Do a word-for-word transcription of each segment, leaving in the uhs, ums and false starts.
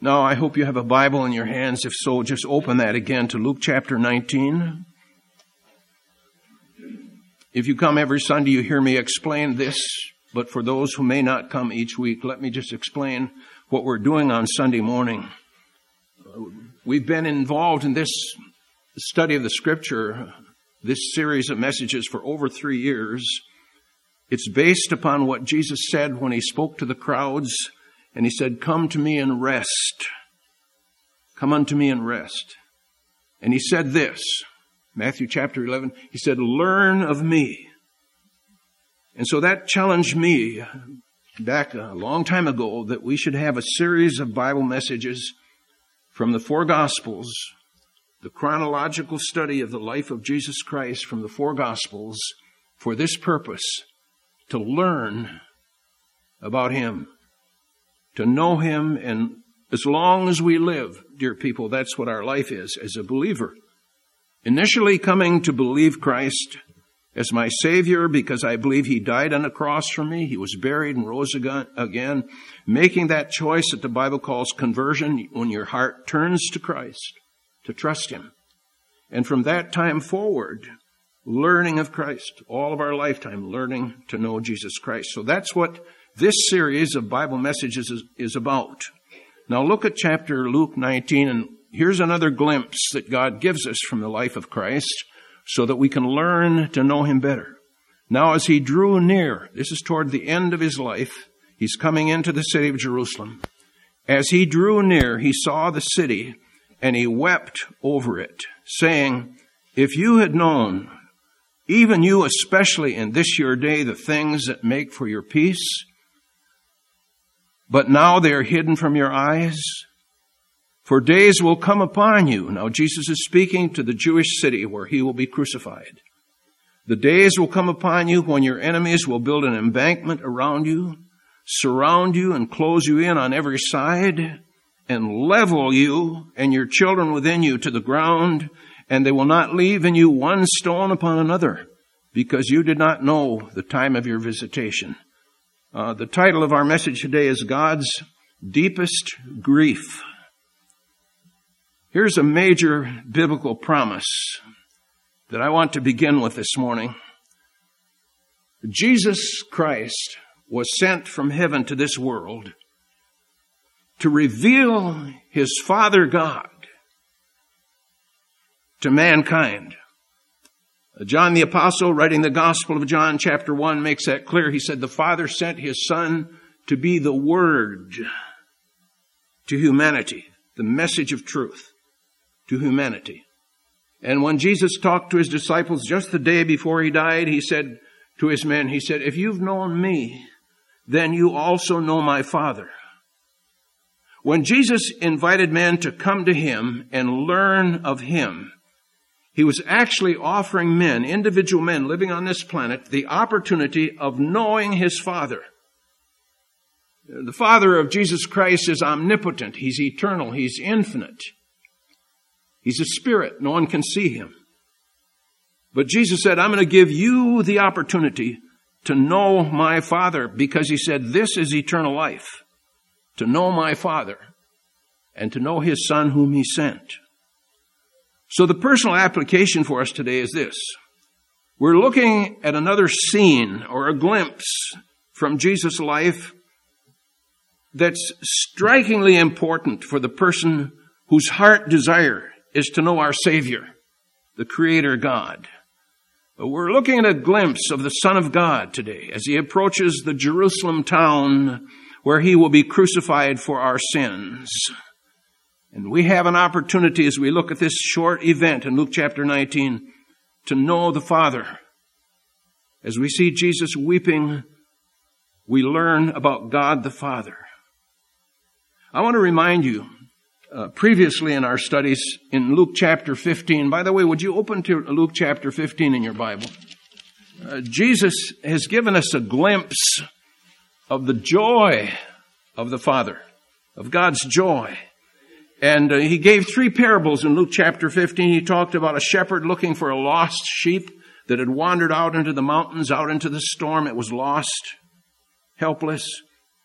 Now, I hope you have a Bible in your hands. If so, just open that again to Luke chapter nineteen. If you come every Sunday, you hear me explain this, but for those who may not come each week, let me just explain what we're doing on Sunday morning. We've been involved in this study of the Scripture, this series of messages, for over three years. It's based upon what Jesus said when he spoke to the crowds, and he said, "Come to me and rest. Come unto me and rest." And he said this, Matthew chapter eleven, he said, "Learn of me." And so that challenged me back a long time ago that we should have a series of Bible messages from the four Gospels, the chronological study of the life of Jesus Christ from the four Gospels, for this purpose, to learn about him, to know him, and as long as we live, dear people, that's what our life is as a believer. Initially coming to believe Christ as my Savior because I believe he died on a cross for me, he was buried and rose again, making that choice that the Bible calls conversion, when your heart turns to Christ, to trust him. And from that time forward, learning of Christ, all of our lifetime, learning to know Jesus Christ. So that's what this series of Bible messages is, is about. Now look at chapter Luke nineteen, and here's another glimpse that God gives us from the life of Christ so that we can learn to know him better. Now as he drew near, this is toward the end of his life, he's coming into the city of Jerusalem. As he drew near, he saw the city, and he wept over it, saying, "If you had known, even you especially in this your day, the things that make for your peace, but now they are hidden from your eyes. For days will come upon you." Now Jesus is speaking to the Jewish city where he will be crucified. "The days will come upon you when your enemies will build an embankment around you, surround you and close you in on every side, and level you and your children within you to the ground, and they will not leave in you one stone upon another, because you did not know the time of your visitation." Uh, the title of our message today is God's Deepest Grief. Here's a major biblical promise that I want to begin with this morning. Jesus Christ was sent from heaven to this world to reveal his Father God to mankind. John the Apostle, writing the Gospel of John chapter one, makes that clear. He said the Father sent his Son to be the Word to humanity, the message of truth to humanity. And when Jesus talked to his disciples just the day before he died, he said to his men, he said, "If you've known me, then you also know my Father." When Jesus invited men to come to him and learn of him, he was actually offering men, individual men living on this planet, the opportunity of knowing his Father. The Father of Jesus Christ is omnipotent. He's eternal. He's infinite. He's a spirit. No one can see him. But Jesus said, "I'm going to give you the opportunity to know my Father," because he said, this is eternal life, to know my Father and to know his Son whom he sent. So the personal application for us today is this. We're looking at another scene or a glimpse from Jesus' life that's strikingly important for the person whose heart desire is to know our Savior, the Creator God. We're looking at a glimpse of the Son of God today as he approaches the Jerusalem town where he will be crucified for our sins. And we have an opportunity as we look at this short event in Luke chapter nineteen to know the Father. As we see Jesus weeping, we learn about God the Father. I want to remind you, uh, previously in our studies in Luke chapter fifteen, by the way, would you open to Luke chapter fifteen in your Bible? Uh, Jesus has given us a glimpse of the joy of the Father, of God's joy. And uh, he gave three parables in Luke chapter fifteen. He talked about a shepherd looking for a lost sheep that had wandered out into the mountains, out into the storm. It was lost, helpless.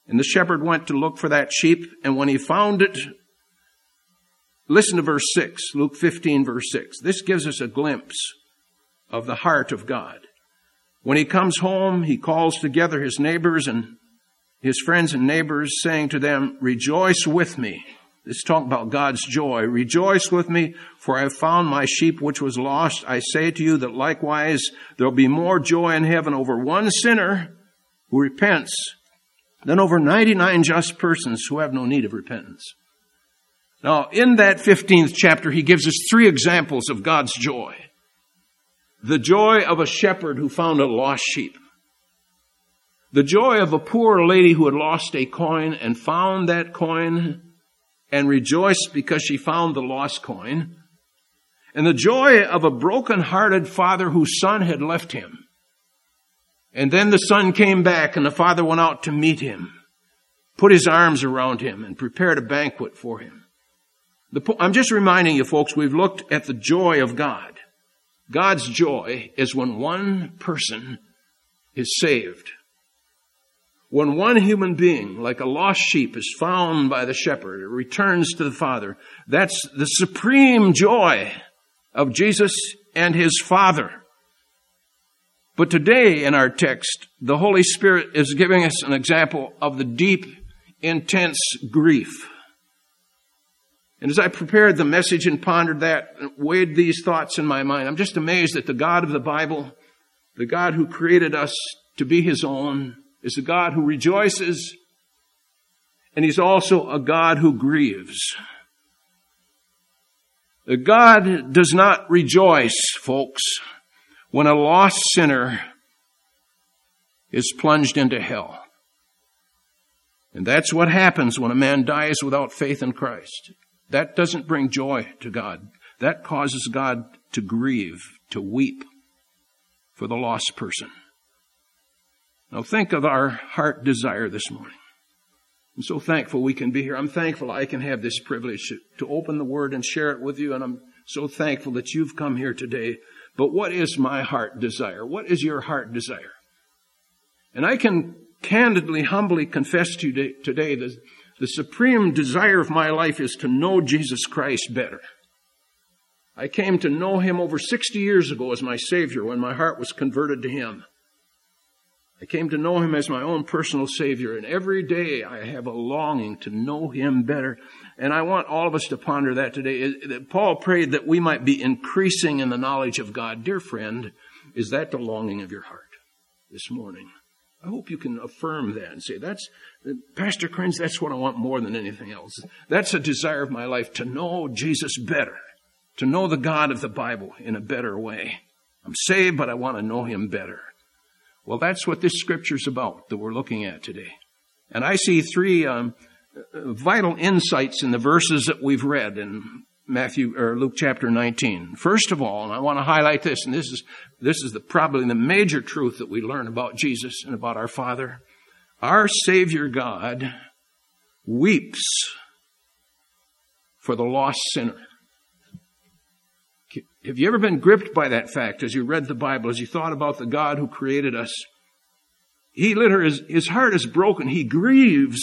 And the shepherd went to look for that sheep, and when he found it, listen to verse six, Luke fifteen, verse six. This gives us a glimpse of the heart of God. When he comes home, he calls together his neighbors and his friends and neighbors, saying to them, rejoice with me. This is talking about God's joy. Rejoice with me, for I have found my sheep which was lost. I say to you that likewise there will be more joy in heaven over one sinner who repents than over ninety-nine just persons who have no need of repentance. Now, in that fifteenth chapter, he gives us three examples of God's joy. The joy of a shepherd who found a lost sheep. The joy of a poor lady who had lost a coin and found that coin and rejoiced because she found the lost coin. And the joy of a broken-hearted father whose son had left him. And then the son came back and the father went out to meet him, put his arms around him and prepared a banquet for him. The, I'm just reminding you folks, we've looked at the joy of God. God's joy is when one person is saved. When one human being, like a lost sheep, is found by the shepherd, it returns to the Father. That's the supreme joy of Jesus and his Father. But today in our text, the Holy Spirit is giving us an example of the deep, intense grief. And as I prepared the message and pondered that, and weighed these thoughts in my mind, I'm just amazed that the God of the Bible, the God who created us to be his own, is a God who rejoices, and he's also a God who grieves. God does not rejoice, folks, when a lost sinner is plunged into hell. And that's what happens when a man dies without faith in Christ. That doesn't bring joy to God. That causes God to grieve, to weep for the lost person. Now think of our heart desire this morning. I'm so thankful we can be here. I'm thankful I can have this privilege to, to open the Word and share it with you. And I'm so thankful that you've come here today. But what is my heart desire? What is your heart desire? And I can candidly, humbly confess to you today that the supreme desire of my life is to know Jesus Christ better. I came to know him over sixty years ago as my Savior when my heart was converted to him. I came to know him as my own personal Savior, and every day I have a longing to know him better. And I want all of us to ponder that today. Paul prayed that we might be increasing in the knowledge of God. Dear friend, is that the longing of your heart this morning? I hope you can affirm that and say, that's, Pastor Crins, that's what I want more than anything else. That's a desire of my life, to know Jesus better, to know the God of the Bible in a better way. I'm saved, but I want to know him better. Well, that's what this scripture's about that we're looking at today. And I see three um, vital insights in the verses that we've read in Matthew or Luke chapter nineteen. First of all, and I want to highlight this, and this is this is the, probably the major truth that we learn about Jesus and about our Father. Our Savior God weeps for the lost sinner. Have you ever been gripped by that fact as you read the Bible, as you thought about the God who created us? He literally, his, his heart is broken. He grieves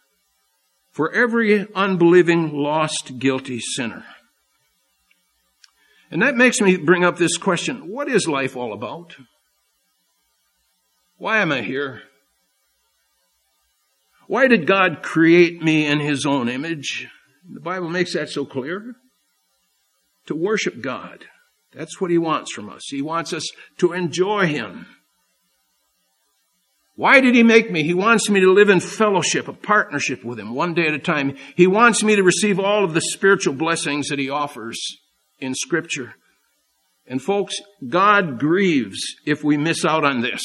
for every unbelieving, lost, guilty sinner. And that makes me bring up this question. What is life all about? Why am I here? Why did God create me in his own image? The Bible makes that so clear. To worship God. That's what he wants from us. He wants us to enjoy him. Why did he make me? He wants me to live in fellowship, a partnership with him, one day at a time. He wants me to receive all of the spiritual blessings that he offers in Scripture. And folks, God grieves if we miss out on this.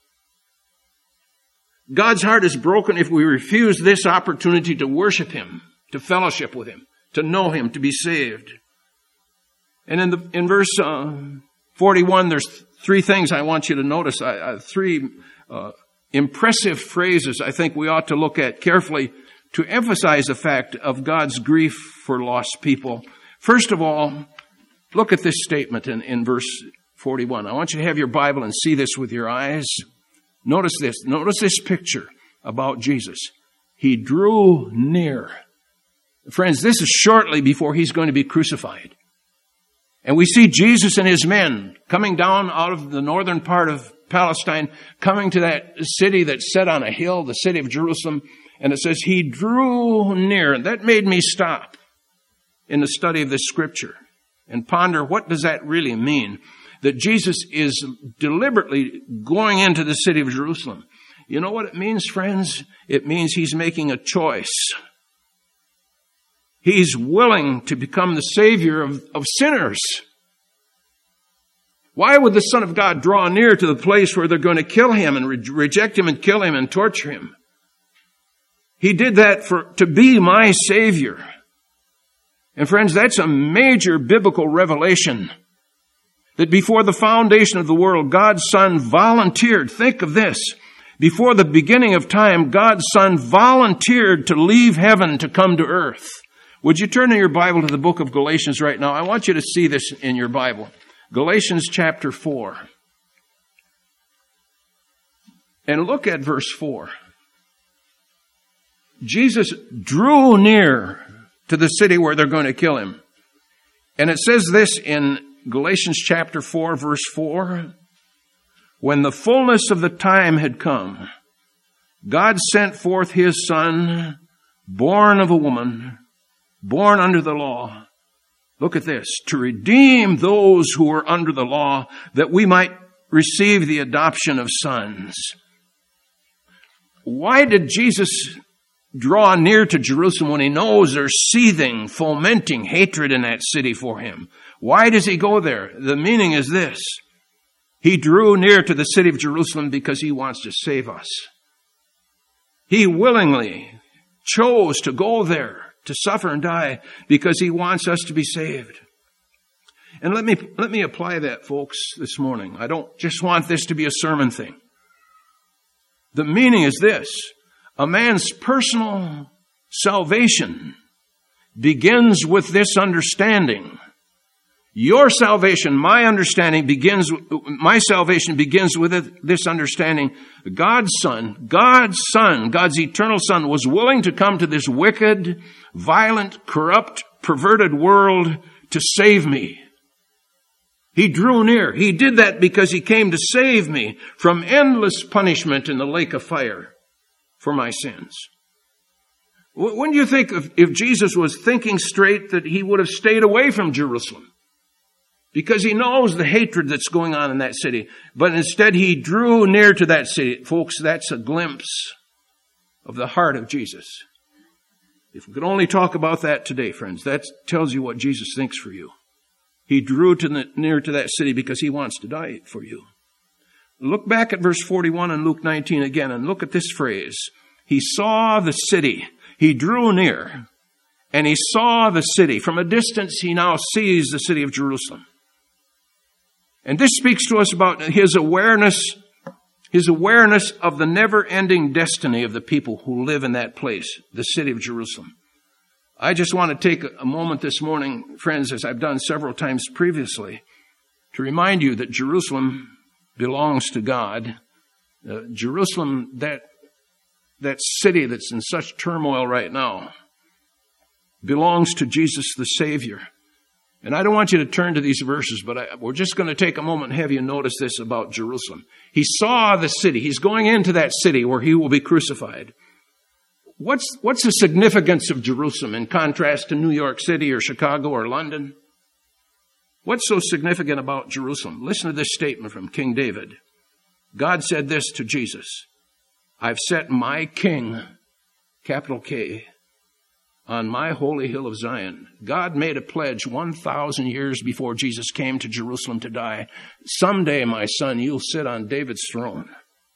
God's heart is broken if we refuse this opportunity to worship him, to fellowship with him, to know him, to be saved. And in the in verse uh, forty-one, there's three things I want you to notice. I, I, three uh, impressive phrases I think we ought to look at carefully to emphasize the fact of God's grief for lost people. First of all, look at this statement in, in verse forty-one. I want you to have your Bible and see this with your eyes. Notice this. Notice this picture about Jesus. He drew near. Friends, this is shortly before he's going to be crucified. And we see Jesus and his men coming down out of the northern part of Palestine, coming to that city that's set on a hill, the city of Jerusalem. And it says he drew near. And that made me stop in the study of this scripture and ponder, what does that really mean? That Jesus is deliberately going into the city of Jerusalem. You know what it means, friends? It means he's making a choice. He's willing to become the Savior of, of sinners. Why would the Son of God draw near to the place where they're going to kill him and re- reject him and kill him and torture him? He did that for to be my Savior. And friends, that's a major biblical revelation. That before the foundation of the world, God's Son volunteered. Think of this. Before the beginning of time, God's Son volunteered to leave heaven to come to earth. Would you turn in your Bible to the book of Galatians right now? I want you to see this in your Bible. Galatians chapter four. And look at verse four. Jesus drew near to the city where they're going to kill him. And it says this in Galatians chapter four, verse four. When the fullness of the time had come, God sent forth his Son, born of a woman, born under the law. Look at this. To redeem those who were under the law, that we might receive the adoption of sons. Why did Jesus draw near to Jerusalem when he knows there's seething, fomenting hatred in that city for him? Why does he go there? The meaning is this. He drew near to the city of Jerusalem because he wants to save us. He willingly chose to go there to suffer and die because he wants us to be saved. And let me, let me apply that, folks, this morning. I don't just want this to be a sermon thing. The meaning is this. A man's personal salvation begins with this understanding. Your salvation, my understanding begins, my salvation begins with this understanding. God's Son, God's Son, God's eternal Son was willing to come to this wicked, violent, corrupt, perverted world to save me. He drew near. He did that because he came to save me from endless punishment in the lake of fire for my sins. Wouldn't you think if, if Jesus was thinking straight that he would have stayed away from Jerusalem? Because he knows the hatred that's going on in that city. But instead he drew near to that city. Folks, that's a glimpse of the heart of Jesus. If we could only talk about that today, friends, that tells you what Jesus thinks for you. He drew to the, near to that city because he wants to die for you. Look back at verse forty-one in Luke nineteen again and look at this phrase. He saw the city. He drew near and he saw the city. From a distance, he now sees the city of Jerusalem. And this speaks to us about his awareness, his awareness of the never-ending destiny of the people who live in that place, the city of Jerusalem. I just want to take a moment this morning, friends, as I've done several times previously, to remind you that Jerusalem belongs to God. Uh, Jerusalem, that, that city that's in such turmoil right now, belongs to Jesus the Savior. And I don't want you to turn to these verses, but I, we're just going to take a moment and have you notice this about Jerusalem. He saw the city. He's going into that city where he will be crucified. What's, what's the significance of Jerusalem in contrast to New York City or Chicago or London? What's so significant about Jerusalem? Listen to this statement from King David. God said this to Jesus. I've set my king, capital K, on my holy hill of Zion. God made a pledge one thousand years before Jesus came to Jerusalem to die. Someday, my son, you'll sit on David's throne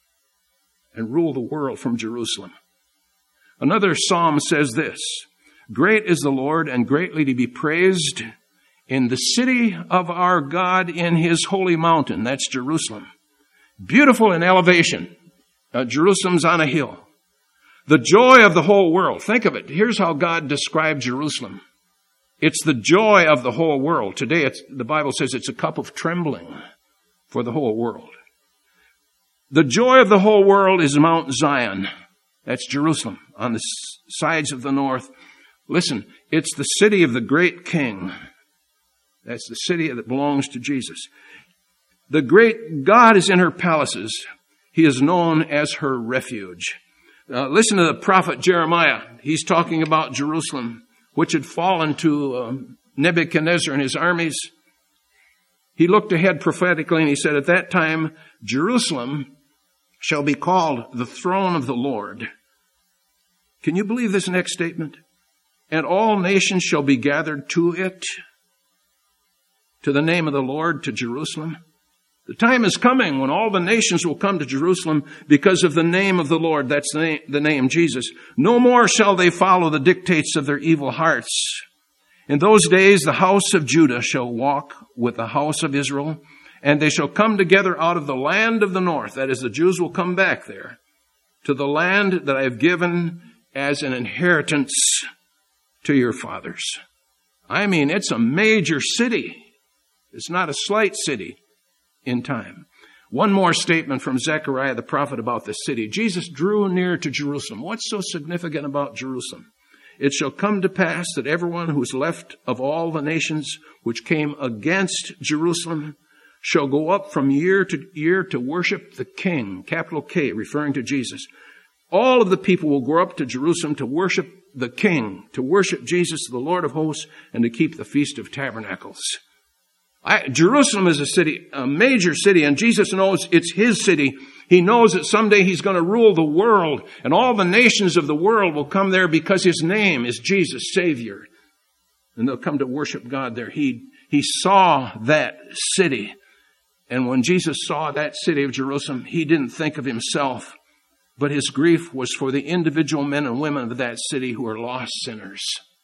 and rule the world from Jerusalem. Another psalm says this, great is the Lord and greatly to be praised in the city of our God in his holy mountain. That's Jerusalem. Beautiful in elevation. Uh, Jerusalem's on a hill. The joy of the whole world. Think of it. Here's how God described Jerusalem. It's the joy of the whole world. Today, it's, the Bible says it's a cup of trembling for the whole world. The joy of the whole world is Mount Zion. That's Jerusalem on the sides of the north. Listen, it's the city of the great king. That's the city that belongs to Jesus. The great God is in her palaces. He is known as her refuge. Uh, listen to the prophet Jeremiah. He's talking about Jerusalem, which had fallen to um, Nebuchadnezzar and his armies. He looked ahead prophetically and he said, at that time, Jerusalem shall be called the throne of the Lord. Can you believe this next statement? And all nations shall be gathered to it, to the name of the Lord, to Jerusalem. The time is coming when all the nations will come to Jerusalem because of the name of the Lord. That's the name, the name Jesus. No more shall they follow the dictates of their evil hearts. In those days, the house of Judah shall walk with the house of Israel, and they shall come together out of the land of the north. That is, the Jews will come back there to the land that I have given as an inheritance to your fathers. I mean, it's a major city. It's not a slight city in time. One more statement from Zechariah the prophet about the city. Jesus drew near to Jerusalem. What's so significant about Jerusalem? It shall come to pass that everyone who is left of all the nations which came against Jerusalem shall go up from year to year to worship the King, capital K, referring to Jesus. All of the people will go up to Jerusalem to worship the King, to worship Jesus, the Lord of hosts, and to keep the Feast of Tabernacles. I, Jerusalem is a city, a major city, and Jesus knows it's his city. He knows that someday he's going to rule the world, and all the nations of the world will come there because his name is Jesus, Savior. And they'll come to worship God there. He, he saw that city. And when Jesus saw that city of Jerusalem, he didn't think of himself, but his grief was for the individual men and women of that city who are lost sinners.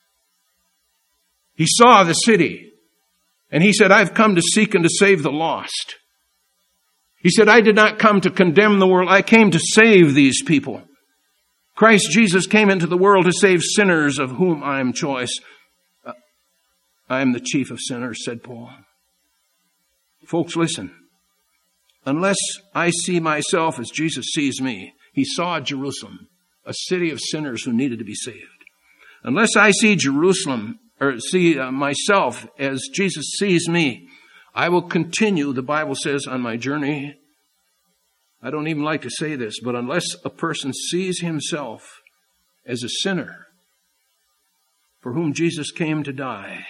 He saw the city. And he said, I've come to seek and to save the lost. He said, I did not come to condemn the world. I came to save these people. Christ Jesus came into the world to save sinners, of whom I am choice. Uh, I am the chief of sinners, said Paul. Folks, listen. Unless I see myself as Jesus sees me, he saw Jerusalem, a city of sinners who needed to be saved. Unless I see Jerusalem or see uh, myself as Jesus sees me, I will continue, the Bible says, on my journey. I don't even like to say this, but unless a person sees himself as a sinner for whom Jesus came to die,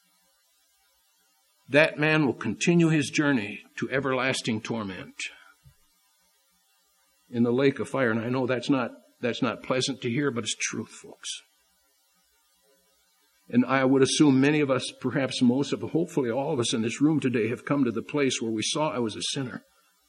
that man will continue his journey to everlasting torment in the lake of fire. And I know that's not, that's not pleasant to hear, but it's truth, folks. And I would assume many of us, perhaps most of, hopefully all of us in this room today have come to the place where we saw I was a sinner.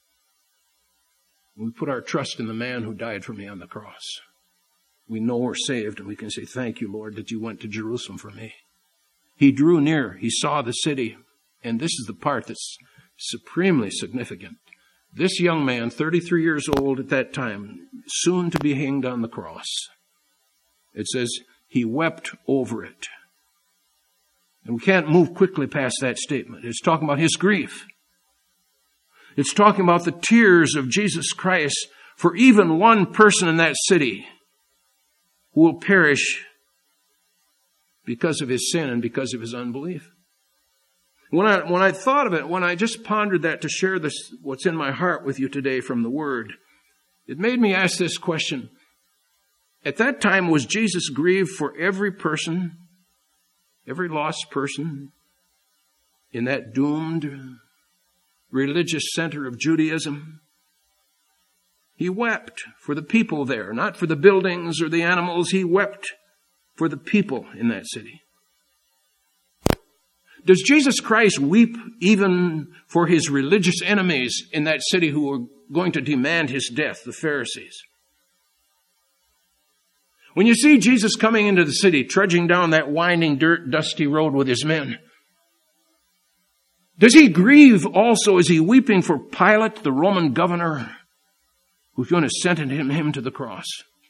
We put our trust in the man who died for me on the cross. We know we're saved and we can say, thank you, Lord, that you went to Jerusalem for me. He drew near. He saw the city. And this is the part that's supremely significant. This young man, thirty-three years old at that time, soon to be hanged on the cross. It says he wept over it. And we can't move quickly past that statement. It's talking about his grief. It's talking about the tears of Jesus Christ for even one person in that city who will perish because of his sin and because of his unbelief. When I, when I thought of it, when I just pondered that to share this, what's in my heart with you today from the Word, it made me ask this question. At that time, was Jesus grieved for every person, every lost person in that doomed religious center of Judaism? He wept for the people there, not for the buildings or the animals. He wept for the people in that city. Does Jesus Christ weep even for his religious enemies in that city who were going to demand his death, the Pharisees? When you see Jesus coming into the city, trudging down that winding, dirt, dusty road with his men, does he grieve also? Is he weeping for Pilate, the Roman governor, who's going to sentence him, him to the cross?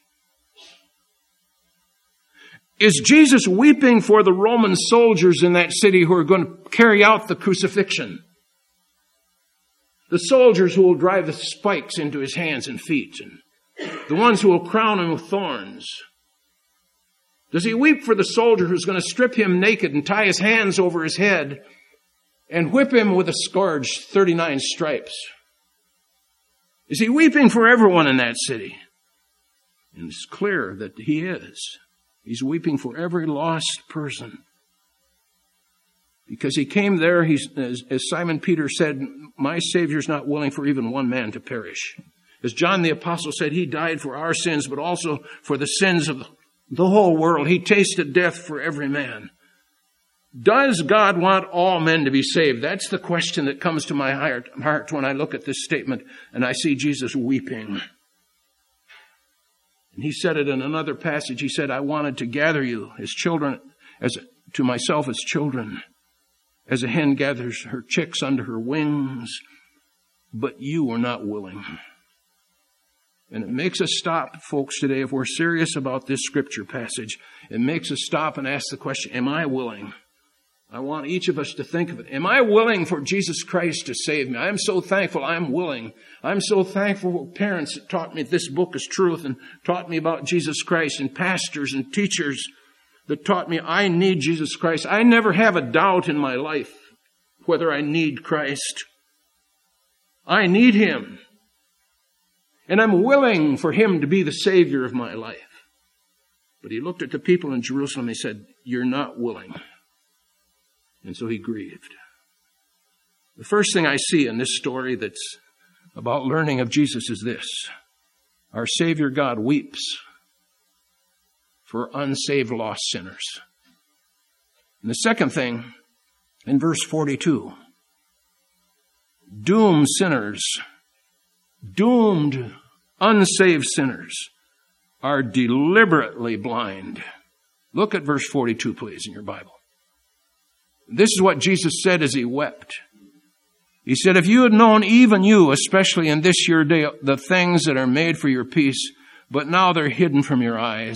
Is Jesus weeping for the Roman soldiers in that city who are going to carry out the crucifixion? The soldiers who will drive the spikes into his hands and feet and The ones who will crown him with thorns? Does he weep for the soldier who's going to strip him naked and tie his hands over his head and whip him with a scourge, thirty-nine stripes? Is he weeping for everyone in that city? And it's clear that he is. He's weeping for every lost person. Because he came there, he's, as, as Simon Peter said, my Savior's not willing for even one man to perish. As John the Apostle said, he died for our sins, but also for the sins of the whole world. He tasted death for every man. Does God want all men to be saved? That's the question that comes to my heart, heart when I look at this statement and I see Jesus weeping. And he said it in another passage. He said, I wanted to gather you as children, as to myself as children, as a hen gathers her chicks under her wings, but you were not willing. And it makes us stop, folks, today, if we're serious about this scripture passage, it makes us stop and ask the question, am I willing? I want each of us to think of it. Am I willing for Jesus Christ to save me? I'm so thankful I'm willing. I'm so thankful for parents that taught me this book is truth and taught me about Jesus Christ, and pastors and teachers that taught me I need Jesus Christ. I never have a doubt in my life whether I need Christ. I need him. And I'm willing for him to be the Savior of my life. But he looked at the people in Jerusalem and he said, you're not willing. And so he grieved. The first thing I see in this story that's about learning of Jesus is this. Our Savior God weeps for unsaved, lost sinners. And the second thing, in verse forty-two, doomed sinners, doomed, unsaved sinners are deliberately blind. Look at verse forty-two, please, in your Bible. This is what Jesus said as he wept. He said, if you had known, even you, especially in this your day, the things that are made for your peace, but now they're hidden from your eyes.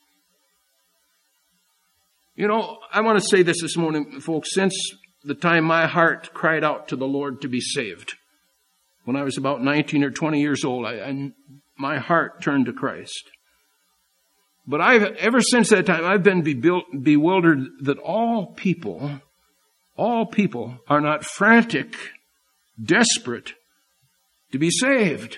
You know, I want to say this this morning, folks, since the time my heart cried out to the Lord to be saved, when I was about nineteen or twenty years old, I, I, my heart turned to Christ. But I've, ever since that time, I've been bewildered that all people, all people are not frantic, desperate to be saved.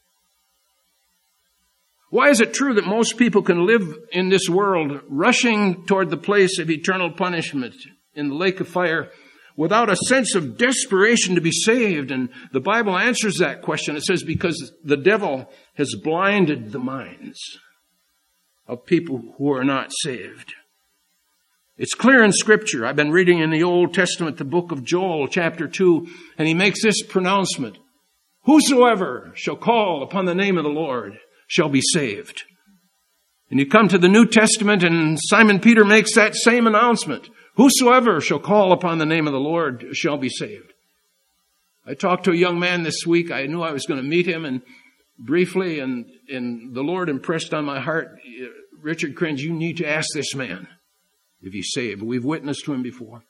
Why is it true that most people can live in this world rushing toward the place of eternal punishment in the lake of fire without a sense of desperation to be saved? And the Bible answers that question. It says, because the devil has blinded the minds of people who are not saved. It's clear in Scripture. I've been reading in the Old Testament, the book of Joel, chapter two, and he makes this pronouncement. Whosoever shall call upon the name of the Lord shall be saved. And you come to the New Testament and Simon Peter makes that same announcement. Whosoever shall call upon the name of the Lord shall be saved. I talked to a young man this week. I knew I was going to meet him and briefly, and, and the Lord impressed on my heart, Richard Cringe, you need to ask this man if he's saved. We've witnessed to him before.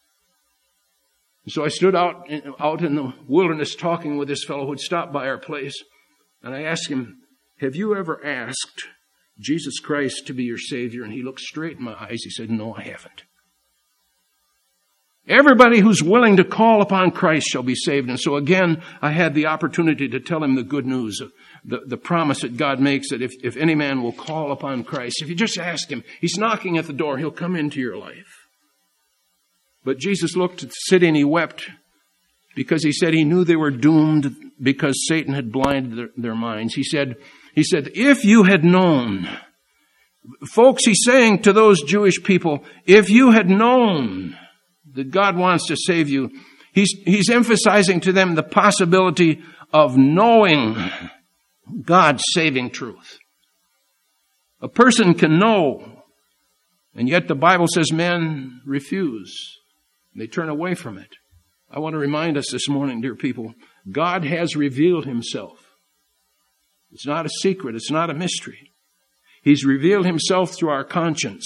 And so I stood out, out in the wilderness talking with this fellow who had stopped by our place. And I asked him, have you ever asked Jesus Christ to be your Savior? And he looked straight in my eyes. He said, no, I haven't. Everybody who's willing to call upon Christ shall be saved. And so again, I had the opportunity to tell him the good news, the, the promise that God makes that if, if any man will call upon Christ, if you just ask him, he's knocking at the door, he'll come into your life. But Jesus looked at the city and he wept because he said he knew they were doomed because Satan had blinded their, their minds. He said, he said, if you had known, folks, he's saying to those Jewish people, if you had known that God wants to save you, he's, he's emphasizing to them the possibility of knowing God's saving truth. A person can know, and yet the Bible says men refuse. They turn away from it. I want to remind us this morning, dear people, God has revealed himself. It's not a secret. It's not a mystery. He's revealed himself through our conscience.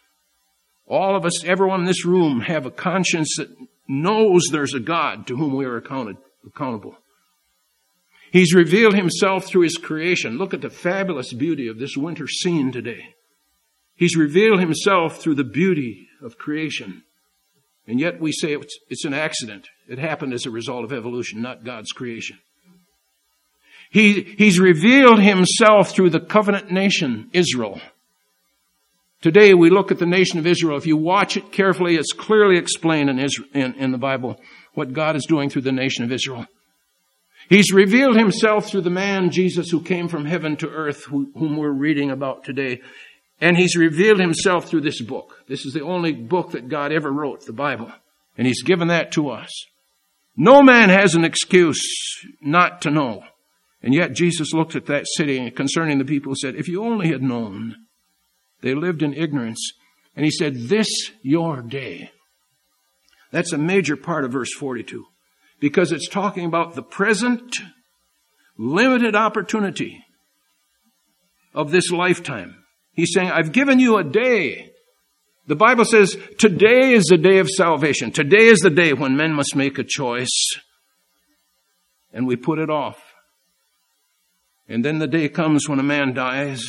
All of us, everyone in this room, have a conscience that knows there's a God to whom we are accounted, accountable. He's revealed himself through his creation. Look at the fabulous beauty of this winter scene today. He's revealed himself through the beauty of creation. And yet we say it's, it's an accident. It happened as a result of evolution, not God's creation. He, he's revealed himself through the covenant nation, Israel. Today we look at the nation of Israel. If you watch it carefully, it's clearly explained in, Israel, in, in the Bible what God is doing through the nation of Israel. He's revealed himself through the man, Jesus, who came from heaven to earth, who, whom we're reading about today. And he's revealed himself through this book. This is the only book that God ever wrote, the Bible. And he's given that to us. No man has an excuse not to know. And yet Jesus looked at that city concerning the people who said, if you only had known, they lived in ignorance. And he said, this your day. That's a major part of verse forty-two. Because it's talking about the present limited opportunity of this lifetime. He's saying, I've given you a day. The Bible says, today is the day of salvation. Today is the day when men must make a choice. And we put it off. And then the day comes when a man dies,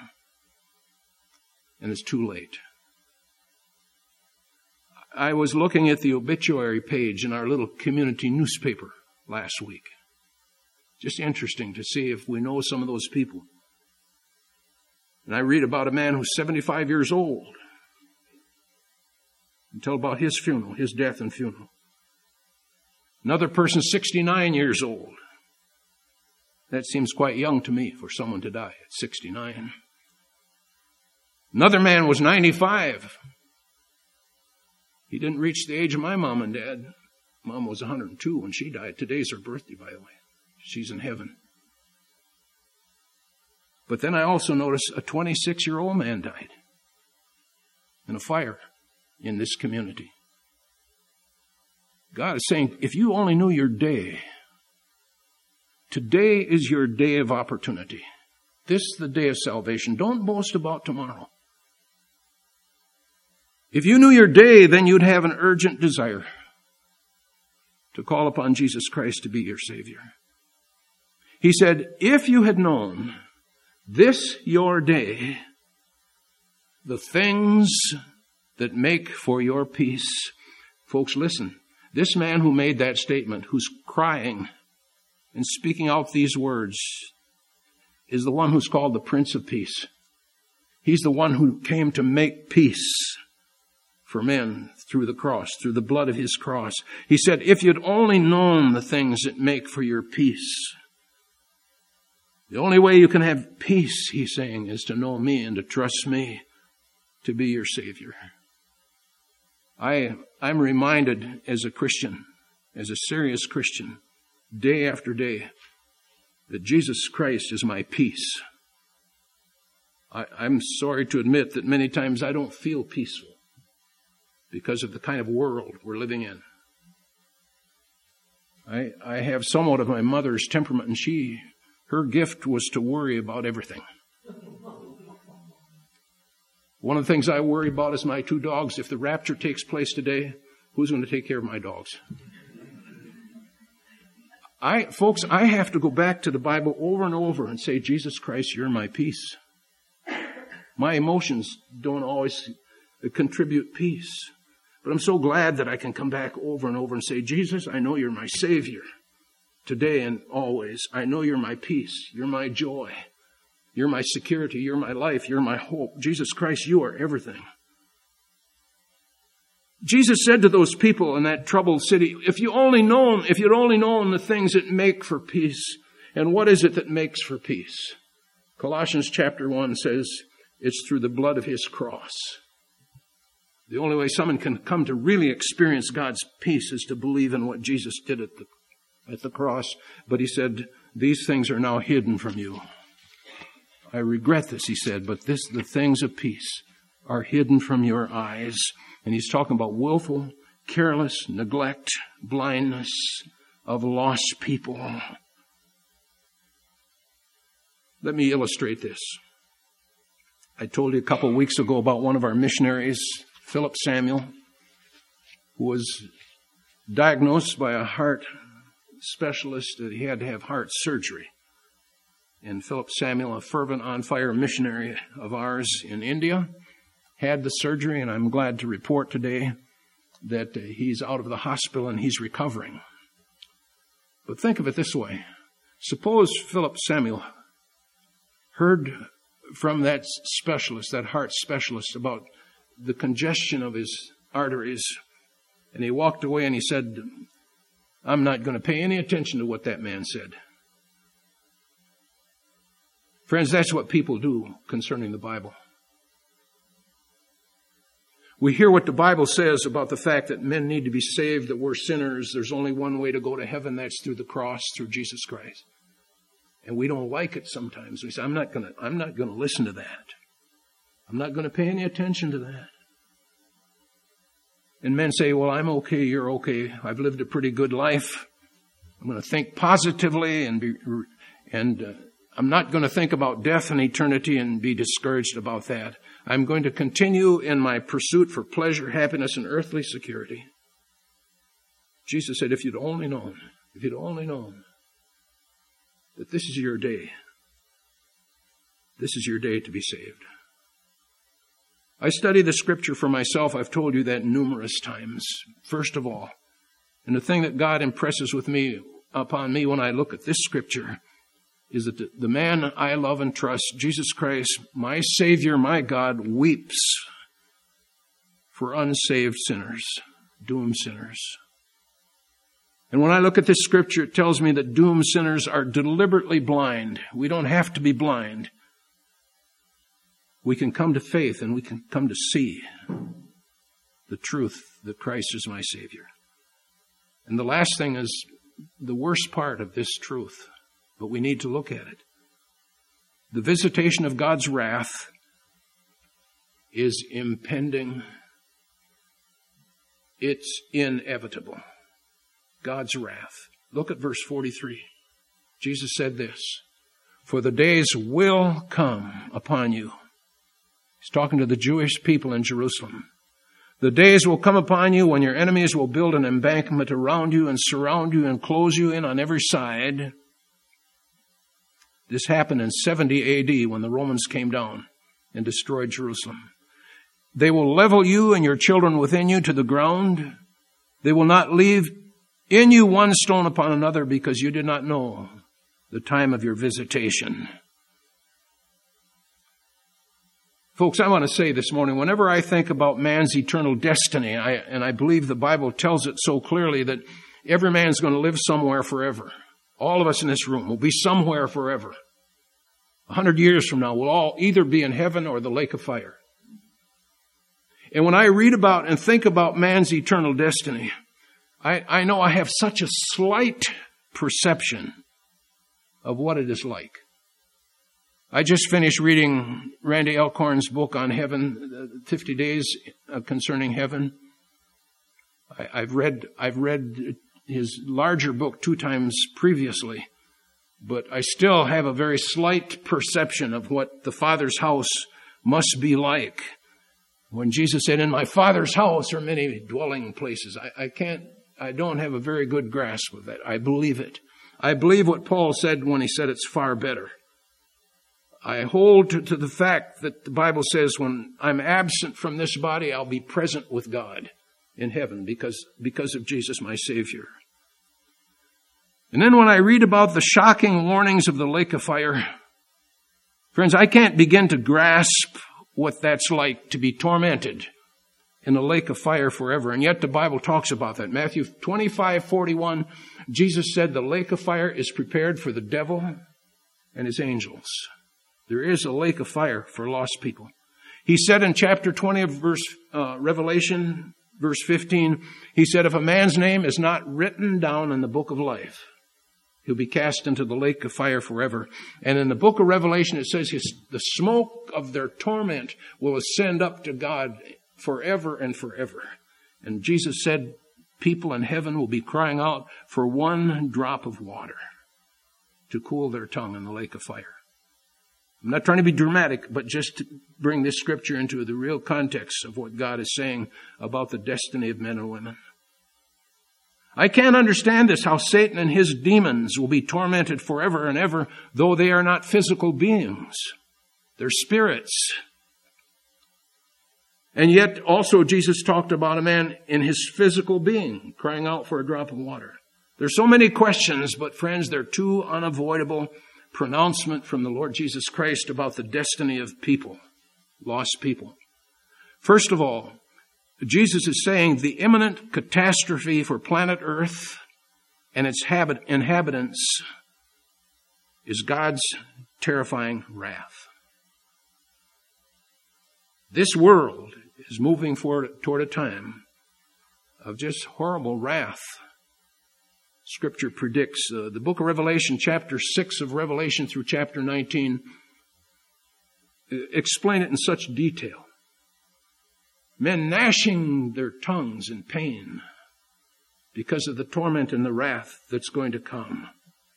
and it's too late. I was looking at the obituary page in our little community newspaper last week. Just interesting to see if we know some of those people. And I read about a man who's seventy-five years old. And tell about his funeral, his death and funeral. Another person, sixty-nine years old. That seems quite young to me for someone to die at sixty-nine. Another man was ninety-five. He didn't reach the age of my mom and dad. Mom was one hundred two when she died. Today's her birthday, by the way. She's in heaven. But then I also noticed a twenty-six-year-old man died in a fire in this community. God is saying, if you only knew your day, today is your day of opportunity. This is the day of salvation. Don't boast about tomorrow. If you knew your day, then you'd have an urgent desire to call upon Jesus Christ to be your Savior. He said, if you had known this your day, the things that make for your peace. Folks, listen. This man who made that statement, who's crying and speaking out these words, is the one who's called the Prince of Peace. He's the one who came to make peace for men through the cross, through the blood of his cross. He said, if you'd only known the things that make for your peace. The only way you can have peace, he's saying, is to know me and to trust me to be your Savior. I, I'm reminded as a Christian, as a serious Christian, day after day, that Jesus Christ is my peace. I, I'm sorry to admit that many times I don't feel peaceful because of the kind of world we're living in. I, I have somewhat of my mother's temperament, and she, her gift was to worry about everything. One of the things I worry about is my two dogs. If the rapture takes place today, who's going to take care of my dogs? I, folks, I have to go back to the Bible over and over and say, Jesus Christ, you're my peace. My emotions don't always contribute peace. But I'm so glad that I can come back over and over and say, Jesus, I know you're my Savior today and always. I know you're my peace. You're my joy. You're my security. You're my life. You're my hope. Jesus Christ, you are everything. Jesus said to those people in that troubled city, if you only known, if you'd only known the things that make for peace, and what is it that makes for peace? Colossians chapter one says, it's through the blood of his cross. The only way someone can come to really experience God's peace is to believe in what Jesus did at the, at the cross. But he said, these things are now hidden from you. I regret this, he said, but this, the things of peace are hidden from your eyes. And he's talking about willful, careless, neglect, blindness of lost people. Let me illustrate this. I told you a couple of weeks ago about one of our missionaries, Philip Samuel, who was diagnosed by a heart specialist that he had to have heart surgery. And Philip Samuel, a fervent on-fire missionary of ours in India, had the surgery, and I'm glad to report today that he's out of the hospital and he's recovering. But think of it this way. Suppose Philip Samuel heard from that specialist, that heart specialist, about the congestion of his arteries, and he walked away and he said, I'm not going to pay any attention to what that man said. Friends, that's what people do concerning the Bible. We hear what the Bible says about the fact that men need to be saved, that we're sinners. There's only one way to go to heaven. That's through the cross, through Jesus Christ. And we don't like it sometimes. We say, I'm not going to, I'm not going to listen to that. I'm not going to pay any attention to that. And men say, well, I'm okay, you're okay. I've lived a pretty good life. I'm going to think positively and be, and uh, I'm not going to think about death and eternity and be discouraged about that. I'm going to continue in my pursuit for pleasure, happiness, and earthly security. Jesus said, if you'd only known, if you'd only known that this is your day, this is your day to be saved. I study the Scripture for myself. I've told you that numerous times. First of all, and the thing that God impresses with me, upon me when I look at this Scripture, is that the, the man I love and trust, Jesus Christ, my Savior, my God, weeps for unsaved sinners, doomed sinners. And when I look at this Scripture, it tells me that doomed sinners are deliberately blind. We don't have to be blind. We can come to faith and we can come to see the truth that Christ is my Savior. And the last thing is the worst part of this truth, but we need to look at it. The visitation of God's wrath is impending. It's inevitable. God's wrath. Look at verse forty-three. Jesus said this, for the days will come upon you. He's talking to the Jewish people in Jerusalem. The days will come upon you when your enemies will build an embankment around you and surround you and close you in on every side. This happened in seventy A D when the Romans came down and destroyed Jerusalem. They will level you and your children within you to the ground. They will not leave in you one stone upon another because you did not know the time of your visitation. Folks, I want to say this morning, whenever I think about man's eternal destiny, I, and I believe the Bible tells it so clearly that every man's going to live somewhere forever. All of us in this room will be somewhere forever. A hundred years from now, we'll all either be in heaven or the lake of fire. And when I read about and think about man's eternal destiny, I, I know I have such a slight perception of what it is like. I just finished reading Randy Alcorn's book on heaven, fifty days concerning heaven. I, I've read, I've read his larger book two times previously, but I still have a very slight perception of what the Father's house must be like. When Jesus said, in my Father's house are many dwelling places, I, I can't, I don't have a very good grasp of that. I believe it. I believe what Paul said when he said it's far better. I hold to, to the fact that the Bible says when I'm absent from this body, I'll be present with God in heaven because, because of Jesus, my Savior. And then when I read about the shocking warnings of the lake of fire, friends, I can't begin to grasp what that's like to be tormented in the lake of fire forever. And yet the Bible talks about that. Matthew twenty-five forty-one, Jesus said the lake of fire is prepared for the devil and his angels. There is a lake of fire for lost people. He said in chapter twenty of verse uh, Revelation, verse fifteen, he said, if a man's name is not written down in the book of life, he'll be cast into the lake of fire forever. And in the book of Revelation, it says his, the smoke of their torment will ascend up to God forever and forever. And Jesus said people in heaven will be crying out for one drop of water to cool their tongue in the lake of fire. I'm not trying to be dramatic, but just to bring this scripture into the real context of what God is saying about the destiny of men and women. I can't understand this, how Satan and his demons will be tormented forever and ever, though they are not physical beings. They're spirits. And yet also Jesus talked about a man in his physical being crying out for a drop of water. There's so many questions, but friends, they're too unavoidable pronouncement from the Lord Jesus Christ about the destiny of people, lost people. First of all, Jesus is saying the imminent catastrophe for planet Earth and its habit, inhabitants is God's terrifying wrath. This world is moving forward toward a time of just horrible wrath. Scripture predicts, uh, the book of Revelation, chapter six of Revelation through chapter nineteen, explain it in such detail. Men gnashing their tongues in pain because of the torment and the wrath that's going to come.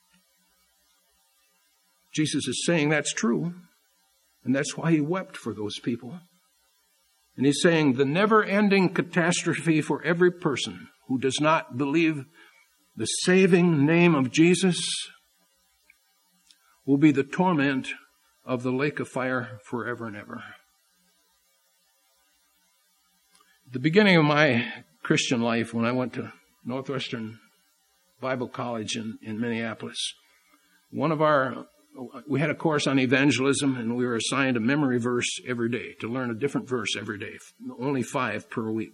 Jesus is saying that's true, and that's why he wept for those people. And he's saying the never-ending catastrophe for every person who does not believe the saving name of Jesus will be the torment of the lake of fire forever and ever. At the beginning of my Christian life, when I went to Northwestern Bible College in, in Minneapolis, one of our, we had a course on evangelism, and we were assigned a memory verse every day to learn a different verse every day, only five per week.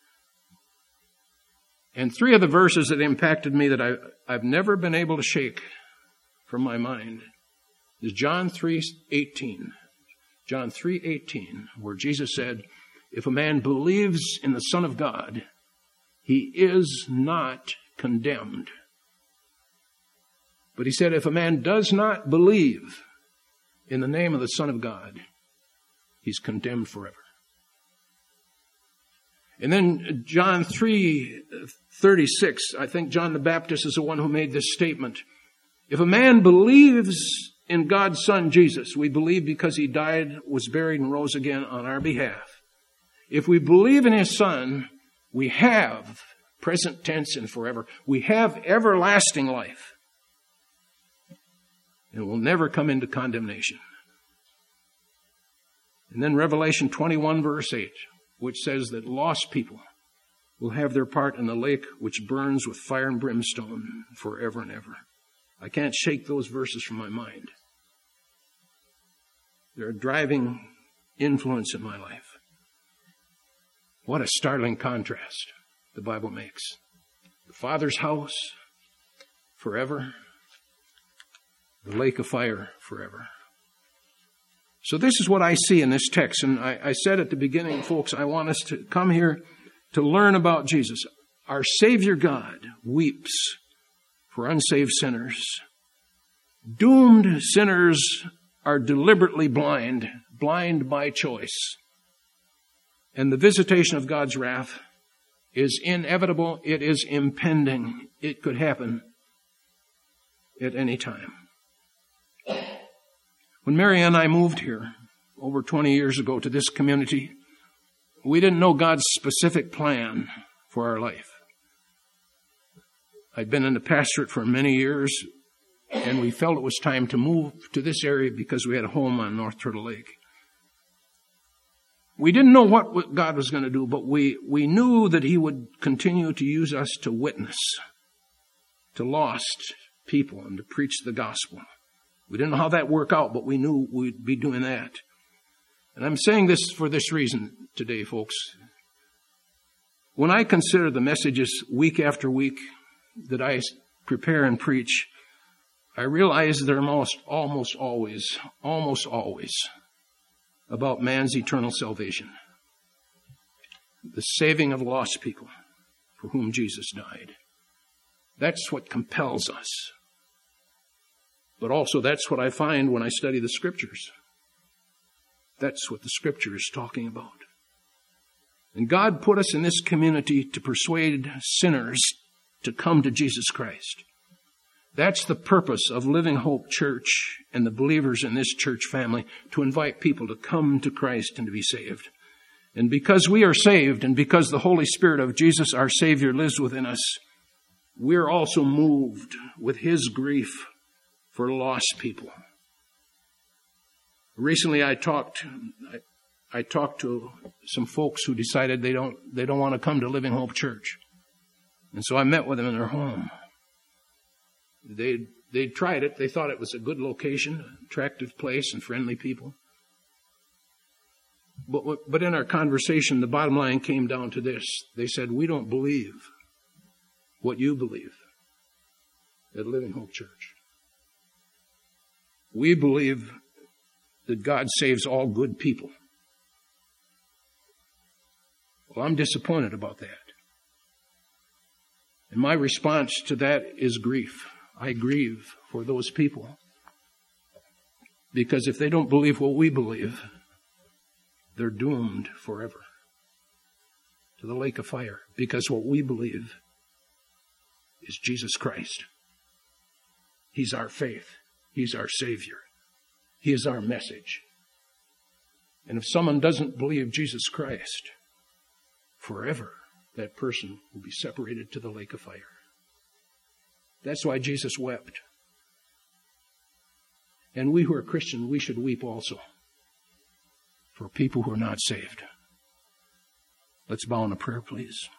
And three of the verses that impacted me that I, I've never been able to shake from my mind is John three eighteen. John three eighteen, where Jesus said, if a man believes in the Son of God, he is not condemned. But he said, if a man does not believe in the name of the Son of God, he's condemned forever. And then John three thirty-six, I think John the Baptist is the one who made this statement. If a man believes in God's Son, Jesus, we believe because he died, was buried, and rose again on our behalf. If we believe in his Son, we have, present tense and forever, we have everlasting life. And will never come into condemnation. And then Revelation twenty-one verse eight, which says that lost people will have their part in the lake which burns with fire and brimstone forever and ever. I can't shake those verses from my mind. They're a driving influence in my life. What a startling contrast the Bible makes. The Father's house forever, the lake of fire forever. So this is what I see in this text. And I, I said at the beginning, folks, I want us to come here to learn about Jesus. Our Savior God weeps for unsaved sinners. Doomed sinners are deliberately blind, blind by choice. And the visitation of God's wrath is inevitable. It is impending. It could happen at any time. When Mary and I moved here over twenty years ago to this community, we didn't know God's specific plan for our life. I'd been in the pastorate for many years, and we felt it was time to move to this area because we had a home on North Turtle Lake. We didn't know what God was going to do, but we, we knew that he would continue to use us to witness to lost people and to preach the gospel. We didn't know how that would work out, but we knew we'd be doing that. And I'm saying this for this reason today, folks. When I consider the messages week after week that I prepare and preach, I realize they're almost, almost always, almost always about man's eternal salvation. The saving of lost people for whom Jesus died. That's what compels us. But also that's what I find when I study the Scriptures. That's what the Scripture is talking about. And God put us in this community to persuade sinners to come to Jesus Christ. That's the purpose of Living Hope Church and the believers in this church family, to invite people to come to Christ and to be saved. And because we are saved, and because the Holy Spirit of Jesus, our Savior, lives within us, we're also moved with his grief for lost people. Recently I talked, I, I talked to some folks who decided they don't, they don't want to come to Living Hope Church. And so I met with them in their home. They, they tried it. They thought it was a good location, attractive place and friendly people. But, but in our conversation, the bottom line came down to this. They said, we don't believe what you believe at Living Hope Church. We believe that God saves all good people. Well, I'm disappointed about that. And my response to that is grief. I grieve for those people. Because if they don't believe what we believe, they're doomed forever to the lake of fire. Because what we believe is Jesus Christ. He's our faith. He's our Savior. He is our message. And if someone doesn't believe Jesus Christ, forever that person will be separated to the lake of fire. That's why Jesus wept. And we who are Christian, we should weep also for people who are not saved. Let's bow in a prayer, please.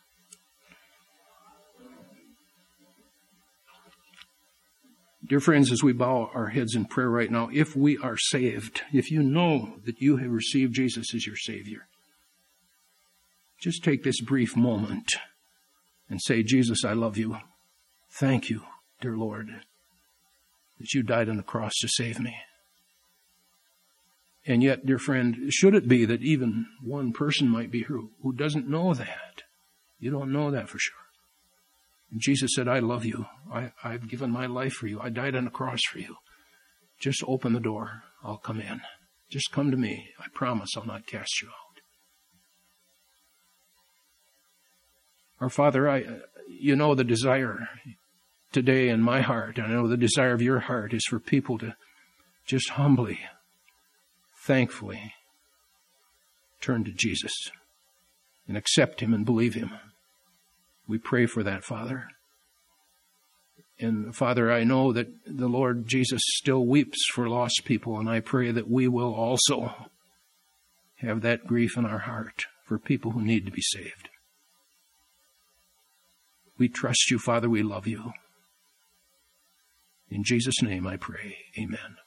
Dear friends, as we bow our heads in prayer right now, if we are saved, if you know that you have received Jesus as your Savior, just take this brief moment and say, Jesus, I love you. Thank you, dear Lord, that you died on the cross to save me. And yet, dear friend, should it be that even one person might be who, who doesn't know that? You don't know that for sure. And Jesus said, I love you. I, I've given my life for you. I died on the cross for you. Just open the door. I'll come in. Just come to me. I promise I'll not cast you out. Our Father, I, you know the desire today in my heart. I know the desire of your heart is for people to just humbly, thankfully turn to Jesus and accept him and believe him. We pray for that, Father. And Father, I know that the Lord Jesus still weeps for lost people, and I pray that we will also have that grief in our heart for people who need to be saved. We trust you, Father. We love you. In Jesus' name I pray. Amen.